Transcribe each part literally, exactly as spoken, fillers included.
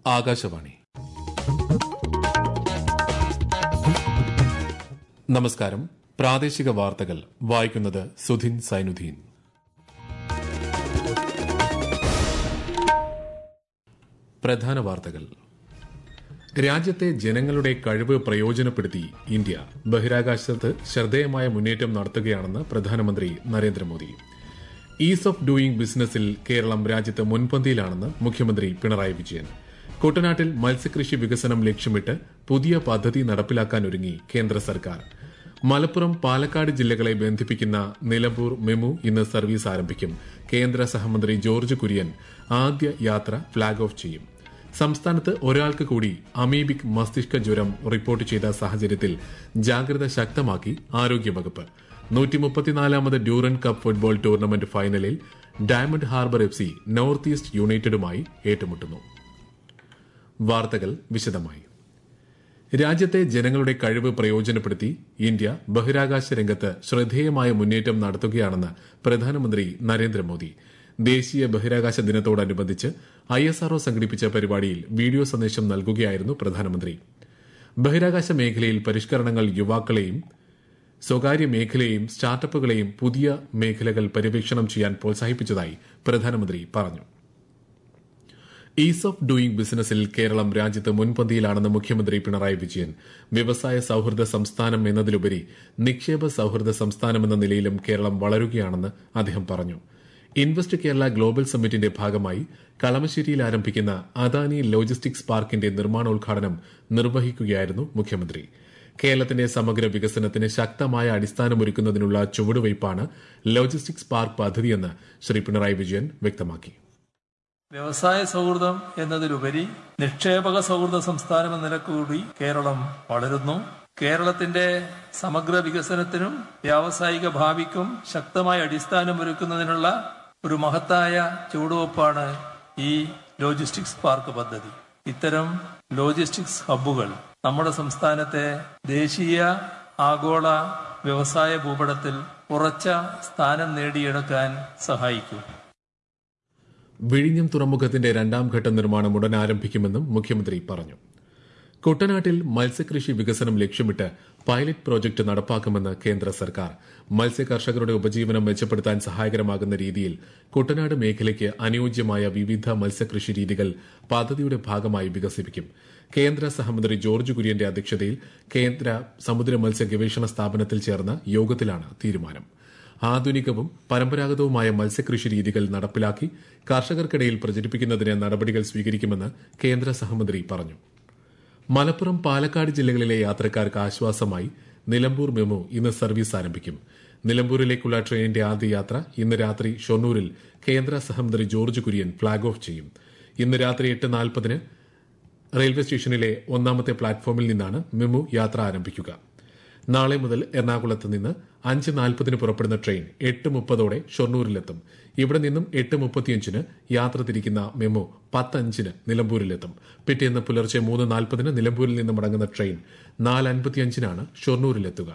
ആകാശവാണി. നമസ്കാരം. പ്രാദേശിക വാർത്തകൾ വായിക്കുന്നത് സുധിൻ സൈനുദ്ദീൻ. പ്രധാന വാർത്തകൾ. രാജ്യത്തെ ജനങ്ങളുടെ കഴിവ് പ്രയോജനപ്പെടുത്തി ഇന്ത്യ ബഹിരാകാശത്ത് ശ്രദ്ധേയമായ മുന്നേറ്റം നടത്തുകയാണെന്ന് പ്രധാനമന്ത്രി നരേന്ദ്രമോദി. ഈസ് ഓഫ് ഡൂയിംഗ് ബിസിനസിൽ കേരളം രാജ്യത്ത് മുൻപന്തിയിലാണെന്ന് മുഖ്യമന്ത്രി പിണറായി വിജയൻ. കുട്ടനാട്ടിൽ മത്സ്യകൃഷി വികസനം ലക്ഷ്യമിട്ട് പുതിയ പദ്ധതി നടപ്പിലാക്കാനൊരുങ്ങി കേന്ദ്ര സർക്കാർ. മലപ്പുറം, പാലക്കാട് ജില്ലകളെ ബന്ധിപ്പിക്കുന്ന നിലമ്പൂർ മെമു ഇന്ന് സർവീസ് ആരംഭിക്കും. കേന്ദ്ര സഹമന്ത്രി ജോർജ് കുര്യൻ ആദ്യ യാത്ര ഫ്ളാഗ് ഓഫ് ചെയ്യും. സംസ്ഥാനത്ത് ഒരാൾക്ക് കൂടി അമീബിക് മസ്തിഷ്ക ജ്വരം റിപ്പോർട്ട് ചെയ്ത സാഹചര്യത്തിൽ ജാഗ്രത ശക്തമാക്കി ആരോഗ്യവകുപ്പ്. നൂറ്റി മുപ്പത്തിനാലാമത് ഡ്യൂറൻ കപ്പ് ഫുട്ബോൾ ടൂർണമെന്റ് ഫൈനലിൽ Diamond Harbour F C North East യുണൈറ്റഡുമായി ഏറ്റുമുട്ടുന്നു. വാർത്തകൾ വിശദമായി. രാജ്യത്തെ ജനങ്ങളുടെ കഴിവ് പ്രയോജനപ്പെടുത്തി ഇന്ത്യ ബഹിരാകാശ രംഗത്ത് ശ്രദ്ധേയമായ മുന്നേറ്റം നടത്തുകയാണെന്ന് പ്രധാനമന്ത്രി നരേന്ദ്രമോദി. ദേശീയ ബഹിരാകാശ ദിനത്തോടനുബന്ധിച്ച് ഐ എസ് ആർഒ സംഘടിപ്പിച്ച പരിപാടിയിൽ വീഡിയോ സന്ദേശം നൽകുകയായിരുന്നു പ്രധാനമന്ത്രി. ബഹിരാകാശ മേഖലയിൽ പരിഷ്കരണങ്ങൾ യുവാക്കളെയും സ്വകാര്യ മേഖലയെയും സ്റ്റാർട്ടപ്പുകളെയും പുതിയ മേഖലകൾ പര്യവേക്ഷണം ചെയ്യാൻ പ്രോത്സാഹിപ്പിച്ചതായി പ്രധാനമന്ത്രി പറഞ്ഞു. ഈസ് ഓഫ് ഡൂയിംഗ് ബിസിനസിൽ കേരളം രാജ്യത്ത് മുൻപന്തിയിലാണെന്ന് മുഖ്യമന്ത്രി പിണറായി വിജയൻ. വ്യവസായ സൌഹൃദ സംസ്ഥാനം എന്നതിലുപരി നിക്ഷേപ സൌഹൃദ സംസ്ഥാനമെന്ന നിലയിലും കേരളം വളരുകയാണെന്ന് അദ്ദേഹം പറഞ്ഞു. ഇൻവെസ്റ്റ് കേരള ഗ്ലോബൽ സമ്മിറ്റിന്റെ ഭാഗമായി കളമശ്ശേരിയിൽ ആരംഭിക്കുന്ന അദാനി ലോജിസ്റ്റിക്സ് പാർക്കിന്റെ നിർമ്മാണോദ്ഘാടനം നിർവഹിക്കുകയായിരുന്നു മുഖ്യമന്ത്രി. കേരളത്തിന്റെ സമഗ്ര വികസനത്തിന് ശക്തമായ അടിസ്ഥാനമൊരുക്കുന്നതിനുള്ള ചുവടുവയ്പാണ് ലോജിസ്റ്റിക്സ് പാർക്ക് പദ്ധതിയെന്ന് ശ്രീ പിണറായി വിജയൻ വ്യക്തമാക്കി. വ്യവസായ സൗഹൃദം എന്നതിലുപരി നിക്ഷേപക സൗഹൃദ സംസ്ഥാനം എന്ന നിലക്കൂടി കേരളം വളരുന്നു. കേരളത്തിന്റെ സമഗ്ര വികസനത്തിനും വ്യാവസായിക ഭാവിക്കും ശക്തമായ അടിസ്ഥാനമൊരുക്കുന്നതിനുള്ള ഒരു മഹത്തായ ചുവടുവയ്പ്പാണ് ഈ ലോജിസ്റ്റിക്സ് പാർക്ക് പദ്ധതി. ഇത്തരം ലോജിസ്റ്റിക്സ് ഹബ്ബുകൾ നമ്മുടെ സംസ്ഥാനത്തെ ദേശീയ ആഗോള വ്യവസായ ഭൂപടത്തിൽ ഉറച്ച സ്ഥാനം നേടിയെടുക്കാൻ സഹായിക്കും. വിഴിഞ്ഞം തുറമുഖത്തിന്റെ രണ്ടാം ഘട്ട നിർമ്മാണം ഉടൻ ആരംഭിക്കുമെന്നും മുഖ്യമന്ത്രി പറഞ്ഞു. കുട്ടനാട്ടിൽ മത്സ്യകൃഷി വികസനം ലക്ഷ്യമിട്ട് പൈലറ്റ് പ്രോജക്ട് നടപ്പാക്കുമെന്ന് കേന്ദ്ര സർക്കാർ. മത്സ്യ കർഷകരുടെ ഉപജീവനം മെച്ചപ്പെടുത്താൻ സഹായകരമാകുന്ന രീതിയിൽ കുട്ടനാട് മേഖലയ്ക്ക് അനുയോജ്യമായ വിവിധ മത്സ്യകൃഷി രീതികൾ പദ്ധതിയുടെ ഭാഗമായി വികസിപ്പിക്കും. കേന്ദ്ര സഹമന്ത്രി ജോർജ് കുര്യന്റെ അധ്യക്ഷതയിൽ കേന്ദ്ര സമുദ്ര മത്സ്യ ഗവേഷണ സ്ഥാപനത്തിൽ ചേർന്ന യോഗത്തിലാണ് തീരുമാനം. ആധുനികവും പരമ്പരാഗതവുമായ മത്സ്യകൃഷി രീതികൾ നടപ്പിലാക്കി കർഷകർക്കിടയിൽ പ്രചരിപ്പിക്കുന്നതിന് നടപടികൾ സ്വീകരിക്കുമെന്ന് കേന്ദ്ര സഹമന്ത്രി പറഞ്ഞു. മലപ്പുറം, പാലക്കാട് ജില്ലകളിലെ യാത്രക്കാർക്ക് ആശ്വാസമായി നിലമ്പൂർ മെമു ഇന്ന് സർവീസ് ആരംഭിക്കും. നിലമ്പൂരിലേക്കുള്ള ട്രെയിനിന്റെ ആദ്യ യാത്ര ഇന്ന് രാത്രി ഷൊർണൂരിൽ കേന്ദ്ര സഹമന്ത്രി ജോർജ് കുര്യൻ ഫ്ളാഗ് ഓഫ് ചെയ്യും. ഇന്ന് രാത്രി എട്ട് നാൽപ്പതിന് റെയിൽവേ സ്റ്റേഷനിലെ ഒന്നാമത്തെ പ്ലാറ്റ്ഫോമിൽ നിന്നാണ് മെമു യാത്ര ആരംഭിക്കുക. നാളെ മുതൽ എറണാകുളത്ത് നിന്ന് അഞ്ച് നാൽപ്പതിന് പുറപ്പെടുന്ന ട്രെയിൻ എട്ട് മുപ്പതോടെ ഷൊർണൂരിലെത്തും. ഇവിടെ നിന്നും എട്ട് മുപ്പത്തിയഞ്ചിന് യാത്ര തിരിക്കുന്ന മെമു പത്തഞ്ചിന് നിലമ്പൂരിലെത്തും. പിറ്റേന്ന് പുലർച്ചെ മൂന്ന് നാൽപ്പതിന് നിലമ്പൂരിൽ നിന്ന് മടങ്ങുന്ന ട്രെയിൻ നാല് അൻപത്തിയഞ്ചിനാണ് ഷൊർണൂരിലെത്തുക.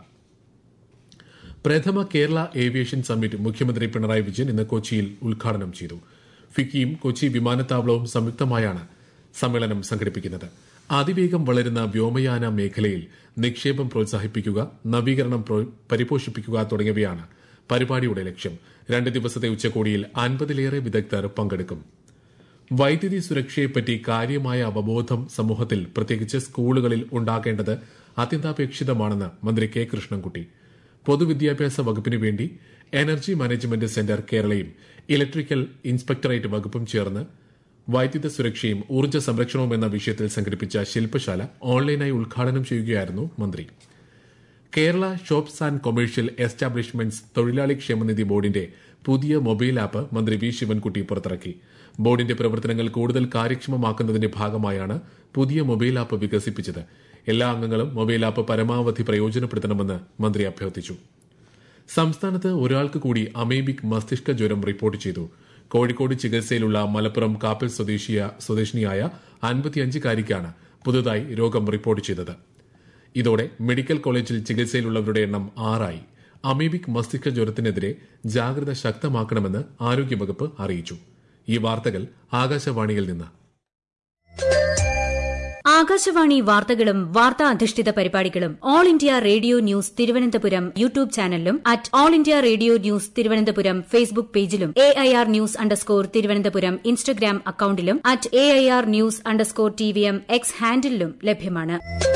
പ്രഥമ കേരള ഏവിയേഷൻ സമ്മിറ്റ് മുഖ്യമന്ത്രി പിണറായി വിജയൻ ഇന്ന് കൊച്ചിയിൽ ഉദ്ഘാടനം ചെയ്തു. ഫിക്കിയും കൊച്ചി വിമാനത്താവളവും സംയുക്തമായാണ് സമ്മേളനം സംഘടിപ്പിക്കുന്നത്. അതിവേഗം വളരുന്ന വ്യോമയാന മേഖലയിൽ നിക്ഷേപം പ്രോത്സാഹിപ്പിക്കുക, നവീകരണം പരിപോഷിപ്പിക്കുക തുടങ്ങിയവയാണ് പരിപാടിയുടെ ലക്ഷ്യം. രണ്ട് ദിവസത്തെ ഉച്ചകോടിയിൽ അൻപതിലേറെ വിദഗ്ധർ പങ്കെടുക്കും. വൈദ്യുതി സുരക്ഷയെപ്പറ്റി കാര്യമായ അവബോധം സമൂഹത്തിൽ, പ്രത്യേകിച്ച് സ്കൂളുകളിൽ ഉണ്ടാകേണ്ടത് അത്യന്താപേക്ഷിതമാണെന്ന് മന്ത്രി കെ കൃഷ്ണൻകുട്ടി. പൊതുവിദ്യാഭ്യാസ വകുപ്പിനു വേണ്ടി എനർജി മാനേജ്മെന്റ് സെന്റർ കേരളയും ഇലക്ട്രിക്കൽ ഇൻസ്പെക്ടറേറ്റ് വകുപ്പും ചേർന്ന് വൈദ്യുത സുരക്ഷയും ഊർജ്ജ സംരക്ഷണവും എന്ന വിഷയത്തിൽ സംഘടിപ്പിച്ച ശില്പശാല ഓൺലൈനായി ഉദ്ഘാടനം ചെയ്യുകയായിരുന്നു മന്ത്രി. Kerala shops and commercial establishments തൊഴിലാളി ക്ഷേമനിധി ബോർഡിന്റെ പുതിയ മൊബൈൽ ആപ്പ് മന്ത്രി വി ശിവൻകുട്ടി പുറത്തിറക്കി. ബോർഡിന്റെ പ്രവർത്തനങ്ങൾ കൂടുതൽ കാര്യക്ഷമമാക്കുന്നതിന്റെ ഭാഗമായാണ് പുതിയ മൊബൈൽ ആപ്പ് വികസിപ്പിച്ചത്. എല്ലാ അംഗങ്ങളും മൊബൈൽ ആപ്പ് പരമാവധി പ്രയോജനപ്പെടുത്തണമെന്ന് മന്ത്രി അഭ്യർത്ഥിച്ചു. സംസ്ഥാനത്ത് ഒരാൾക്ക് കൂടി അമീബിക് മസ്തിഷ്ക ജ്വരം റിപ്പോർട്ട് ചെയ്തു. കോഴിക്കോട് ചികിത്സയിലുള്ള മലപ്പുറം കാപ്പിൽ സ്വദേശിനിയായ അൻപത്തിയഞ്ചുകാരിക്കാണ് പുതുതായി രോഗം റിപ്പോർട്ട് ചെയ്തത്. ഇതോടെ മെഡിക്കൽ കോളേജിൽ ചികിത്സയിലുള്ളവരുടെ എണ്ണം ആറായി. അമീബിക് മസ്തിഷ്ക ജ്വരത്തിനെതിരെ ജാഗ്രത ശക്തമാക്കണമെന്ന് ആരോഗ്യവകുപ്പ് അറിയിച്ചു. ഈ വാർത്തകൾ ആകാശവാണിയിൽ നിന്ന്. ആകാശവാണി വാർത്തകളും വാർത്താ അധിഷ്ഠിത പരിപാടികളും All India Radio news Thiruvananthapuram YouTube ചാനലിലും at All India Radio news Thiruvananthapuram Facebook പേജിലും A I R news underscore Thiruvananthapuram Instagram അക്കൌണ്ടിലും at A I R news underscore T V M X ഹാൻഡിലും ലഭ്യമാണ്.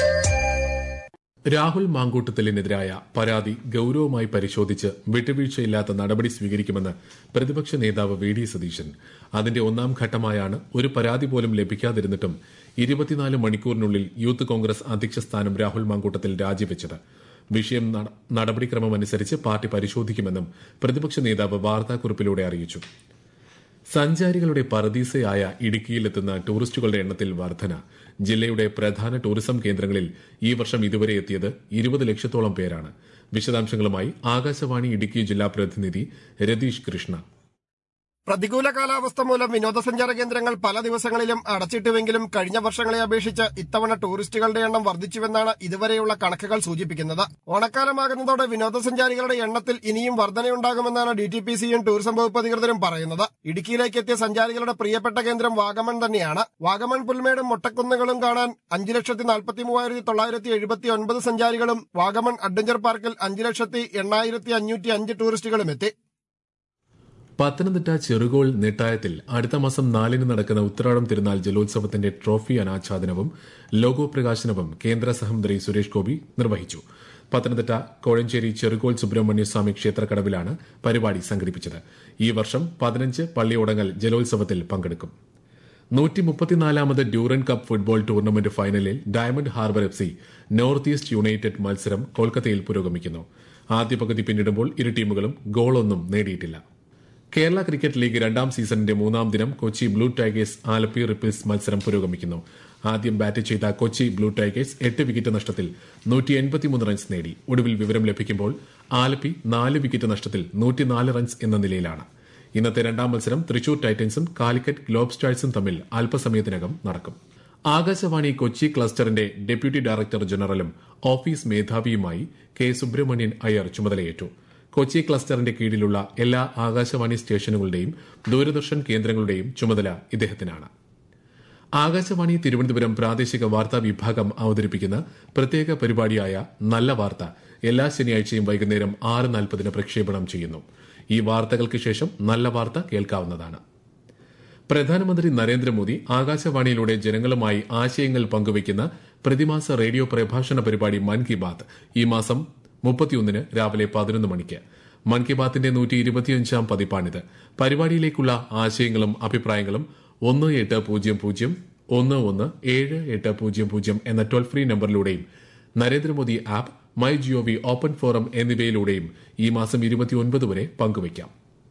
രാഹുൽ മാങ്കൂട്ടത്തിലിനെതിരായ പരാതി ഗൌരവമായി പരിശോധിച്ച് വിട്ടുവീഴ്ചയില്ലാത്ത നടപടി സ്വീകരിക്കുമെന്ന് പ്രതിപക്ഷ നേതാവ് വി ഡി സതീശൻ. അതിന്റെ ഒന്നാം ഘട്ടമായാണ് ഒരു പരാതി പോലും ലഭിക്കാതിരുന്നിട്ടും ഇരുപത്തിനാല് മണിക്കൂറിനുള്ളിൽ യൂത്ത് കോൺഗ്രസ് അധ്യക്ഷ സ്ഥാനം രാഹുൽ മാങ്കൂട്ടത്തിൽ രാജിവെച്ചത്. വിഷയം നടപടിക്രമമനുസരിച്ച് പാർട്ടി പരിശോധിക്കുമെന്നും പ്രതിപക്ഷ നേതാവ് വാർത്താക്കുറിപ്പിലൂടെ അറിയിച്ചു. സഞ്ചാരികളുടെ പറുദീസയായ ഇടുക്കിയിലെത്തുന്ന ടൂറിസ്റ്റുകളുടെ എണ്ണത്തിൽ വർധന. ജില്ലയുടെ പ്രധാന ടൂറിസം കേന്ദ്രങ്ങളിൽ ഈ വർഷം ഇതുവരെ എത്തിയത് ഇരുപത് ലക്ഷത്തോളം പേരാണ്. വിശദാംശങ്ങളുമായി ആകാശവാണി ഇടുക്കി ജില്ലാ പ്രതിനിധി രതീഷ് കൃഷ്ണ. പ്രതികൂല കാലാവസ്ഥ മൂലം വിനോദസഞ്ചാര കേന്ദ്രങ്ങൾ പല ദിവസങ്ങളിലും അടച്ചിട്ടുവെങ്കിലും കഴിഞ്ഞ വർഷങ്ങളെ അപേക്ഷിച്ച് ഇത്തവണ ടൂറിസ്റ്റുകളുടെ എണ്ണം വർദ്ധിച്ചുവെന്നാണ് ഇതുവരെയുള്ള കണക്കുകൾ സൂചിപ്പിക്കുന്നത്. ഓണക്കാലമാകുന്നതോടെ വിനോദസഞ്ചാരികളുടെ എണ്ണത്തിൽ ഇനിയും വർധനയുണ്ടാകുമെന്നാണ് ഡി ടി പി സിയും ടൂറിസം വകുപ്പ് അധികൃതരും പറയുന്നത്. ഇടുക്കിയിലേക്ക് എത്തിയ സഞ്ചാരികളുടെ പ്രിയപ്പെട്ട കേന്ദ്രം വാഗമൺ തന്നെയാണ്. വാഗമൺ പുൽമേടും മൊട്ടക്കുന്നുകളും കാണാൻ അഞ്ചു ലക്ഷത്തി നാൽപ്പത്തി മൂവായിരത്തി തൊള്ളായിരത്തി എഴുപത്തി ഒൻപത് സഞ്ചാരികളും വാഗമൺ അഡ്വഞ്ചർ പാർക്കിൽ അഞ്ചു ലക്ഷത്തി എണ്ണായിരത്തി അഞ്ഞൂറ്റി അഞ്ച് ടൂറിസ്റ്റുകളും എത്തി. പത്തനംതിട്ട ചെറുകോൾ നെട്ടായത്തിൽ അടുത്ത മാസം നാലിന് നടക്കുന്ന ഉത്രാടം തിരുനാൾ ജലോത്സവത്തിന്റെ ട്രോഫി അനാച്ഛാദനവും ലോഗോ പ്രകാശനവും കേന്ദ്ര സഹമന്ത്രി സുരേഷ് ഗോപി നിർവഹിച്ചു. പത്തനംതിട്ട കോഴഞ്ചേരി ചെറുകോൾ സുബ്രഹ്മണ്യ സ്വാമി ക്ഷേത്രക്കടവിലാണ് പരിപാടി സംഘടിപ്പിച്ചത്. ഈ വർഷം പതിനഞ്ച് പള്ളിയോടങ്ങൾ ജലോത്സവത്തിൽ പങ്കെടുക്കും. നൂറ്റി മുപ്പത്തിനാലാമത് ഡ്യൂറൻ കപ്പ് ഫുട്ബോൾ ടൂർണമെന്റ് ഫൈനലിൽ Diamond Harbour F C North East United മത്സരം കൊൽക്കത്തയിൽ പുരോഗമിക്കുന്നു. ആദ്യ പകുതി പിന്നിടുമ്പോൾ ഇരു ടീമുകളും ഗോളൊന്നും നേടിയിട്ടില്ല. കേരള ക്രിക്കറ്റ് ലീഗ് രണ്ടാം സീസണിന്റെ മൂന്നാം ദിനം Kochi Blue Tigers Alleppey Ripples മത്സരം പുരോഗമിക്കുന്നു. ആദ്യം ബാറ്റ് ചെയ്ത കൊച്ചി ബ്ലൂ ടൈഗേഴ്സ് എട്ട് വിക്കറ്റ് നഷ്ടത്തിൽ നൂറ്റി എൺപത്തിമൂന്ന് റൺസ് നേടി. ഒടുവിൽ വിവരം ലഭിക്കുമ്പോൾ ആലപ്പി നാല് വിക്കറ്റ് നഷ്ടത്തിൽ നൂറ്റിനാല് റൺസ് എന്ന നിലയിലാണ്. ഇന്നത്തെ രണ്ടാം മത്സരം തൃശൂർ ടൈറ്റൻസും കാലിക്കറ്റ് ഗ്ലോബ് സ്റ്റാഴ്സും തമ്മിൽ അല്പസമയത്തിനകം നടക്കും. ആകാശവാണി കൊച്ചി ക്ലസ്റ്ററിന്റെ ഡെപ്യൂട്ടി ഡയറക്ടർ ജനറലും ഓഫീസ് മേധാവിയുമായി കെ സുബ്രഹ്മണ്യൻ അയ്യർ ചുമതലയേറ്റു. കൊച്ചി ക്ലസ്റ്ററിന്റെ കീഴിലുള്ള എല്ലാ ആകാശവാണി സ്റ്റേഷനുകളുടെയും ദൂരദർശൻ കേന്ദ്രങ്ങളുടെയും ചുമതല ഇദ്ദേഹത്തിനാണ്. ആകാശവാണി തിരുവനന്തപുരം പ്രാദേശിക വാർത്താ വിഭാഗം അവതരിപ്പിക്കുന്ന പ്രത്യേക പരിപാടിയായ നല്ല വാർത്ത എല്ലാ ശനിയാഴ്ചയും വൈകുന്നേരം ആറ് നാൽപ്പതിന് പ്രക്ഷേപണം ചെയ്യുന്നു. ഈ വാർത്തകൾക്ക് ശേഷം നല്ല വാർത്ത കേൾക്കാവുന്നതാണ്. പ്രധാനമന്ത്രി നരേന്ദ്രമോദി ആകാശവാണിയിലൂടെ ജനങ്ങളുമായി ആശയങ്ങൾ പങ്കുവയ്ക്കുന്ന പ്രതിമാസ റേഡിയോ പ്രഭാഷണ പരിപാടി മൻ കി ബാത്ത് ഈ മാസം മുപ്പത്തിയൊന്നിന് രാവിലെ പതിനൊന്ന് മണിക്ക്. മൻ കി ബാത്തിന്റെ നൂറ്റി ഇരുപത്തിയഞ്ചാം പതിപ്പാണിത്. പരിപാടിയിലേക്കുള്ള ആശയങ്ങളും അഭിപ്രായങ്ങളും ഒന്ന് എട്ട് പൂജ്യം പൂജ്യം ഒന്ന് ഒന്ന് ഏഴ് എട്ട് പൂജ്യം പൂജ്യം എന്ന toll free നമ്പറിലൂടെയും Narendra Modi app, my G O V open forum എന്നിവയിലൂടെയും ഈ മാസം ഇരുപത്തിയൊൻപത് വരെ പങ്കുവയ്ക്കാം.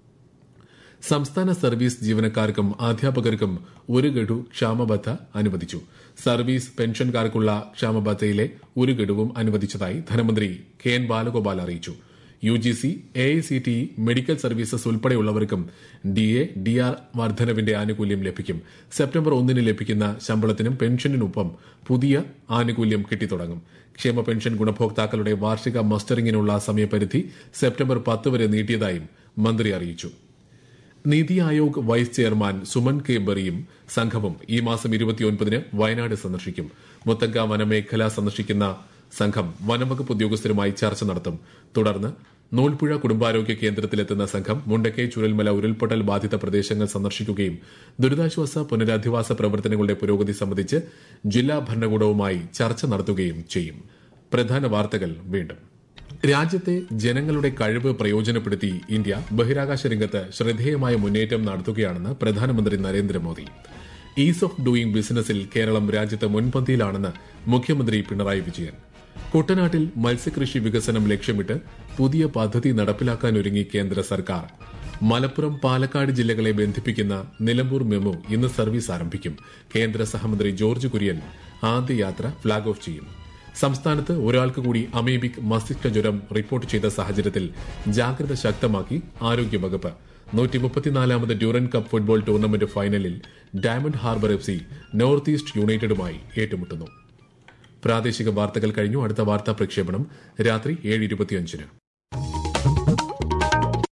സംസ്ഥാന സർവീസ് ജീവനക്കാർക്കും അധ്യാപകർക്കും ഒരു ഗഡു ക്ഷാമബത്ത അനുവദിച്ചു. സർവീസ് പെൻഷൻകാർക്കുള്ള ക്ഷാമബത്തയിലെ ഒരു ഗഡുവും അനുവദിച്ചതായി ധനമന്ത്രി കെ എൻ ബാലഗോപാൽ അറിയിച്ചു. U G C, A I C T E, medical services ഉൾപ്പെടെയുള്ളവർക്കും ഡി എ, ഡി ആർ വർധനവിന്റെ ആനുകൂല്യം ലഭിക്കും. സെപ്റ്റംബർ ഒന്നിന് ലഭിക്കുന്ന ശമ്പളത്തിനും പെൻഷനുമൊപ്പം പുതിയ ആനുകൂല്യം കിട്ടിത്തുടങ്ങും. ക്ഷേമ പെൻഷൻ ഗുണഭോക്താക്കളുടെ വാർഷിക മസ്റ്ററിംഗിനുള്ള സമയപരിധി സെപ്റ്റംബർ പത്ത് വരെ നീട്ടിയതായും മന്ത്രി അറിയിച്ചു. NITI Aayog vice chairman Suman K ബറിയും സംഘവും ഈ മാസം ഇരുപത്തിയൊൻപതിന് വയനാട് സന്ദർശിക്കും. മുത്തങ്ക വനമേഖല സന്ദർശിക്കുന്ന സംഘം വനംവകുപ്പ് ഉദ്യോഗസ്ഥരുമായി ചർച്ച നടത്തും. തുടർന്ന് നൂൽപ്പുഴ കുടുംബാരോഗ്യ കേന്ദ്രത്തിലെത്തുന്ന സംഘം മുണ്ടക്കൈ ചുരൽമല ഉരുൾപൊട്ടൽ ബാധിത പ്രദേശങ്ങൾ സന്ദർശിക്കുകയും ദുരിതാശ്വാസ പുനരധിവാസ പ്രവർത്തനങ്ങളുടെ പുരോഗതി സംബന്ധിച്ച് ജില്ലാ ഭരണകൂടവുമായി ചർച്ച നടത്തുകയും ചെയ്യും. പ്രധാന വാർത്തകൾ വീണ്ടും. രാജ്യത്തെ ജനങ്ങളുടെ കഴിവ് പ്രയോജനപ്പെടുത്തി ഇന്ത്യ ബഹിരാകാശ രംഗത്ത് ശ്രദ്ധേയമായ മുന്നേറ്റം നടത്തുകയാണെന്ന് പ്രധാനമന്ത്രി നരേന്ദ്രമോദി. ഈസ് ഓഫ് ഡൂയിംഗ് ബിസിനസിൽ കേരളം രാജ്യത്ത് മുൻപന്തിയിലാണെന്ന് മുഖ്യമന്ത്രി പിണറായി വിജയൻ. കുട്ടനാട്ടിൽ മത്സ്യകൃഷി വികസനം ലക്ഷ്യമിട്ട് പുതിയ പദ്ധതി നടപ്പിലാക്കാനൊരുങ്ങി കേന്ദ്ര സർക്കാർ. മലപ്പുറം, പാലക്കാട് ജില്ലകളെ ബന്ധിപ്പിക്കുന്ന നിലമ്പൂർ മെമു ഇന്ന് സർവീസ് ആരംഭിക്കും. കേന്ദ്ര സഹമന്ത്രി ജോർജ് കുര്യൻ ആദ്യ യാത്ര ഫ്ളാഗ് ഓഫ് ചെയ്യും. സംസ്ഥാനത്ത് ഒരാൾക്ക് കൂടി അമീബിക് മസ്തിഷ്ക ജ്വരം റിപ്പോർട്ട് ചെയ്ത സാഹചര്യത്തിൽ ജാഗ്രത ശക്തമാക്കി ആരോഗ്യവകുപ്പ്. നൂറ്റി മുപ്പത്തിനാലാമത് ഡ്യൂറൻ കപ്പ് ഫുട്ബോൾ ടൂർണമെന്റ് ഫൈനലിൽ Diamond Harbour F C North East യുണൈറ്റഡുമായി ഏറ്റുമുട്ടുന്നു. പ്രാദേശിക വാർത്തകൾ കഴിഞ്ഞു. അടുത്ത വാർത്താ പ്രക്ഷേപണം രാത്രി ഏഴ് ഇരുപത്തിയഞ്ചിന്.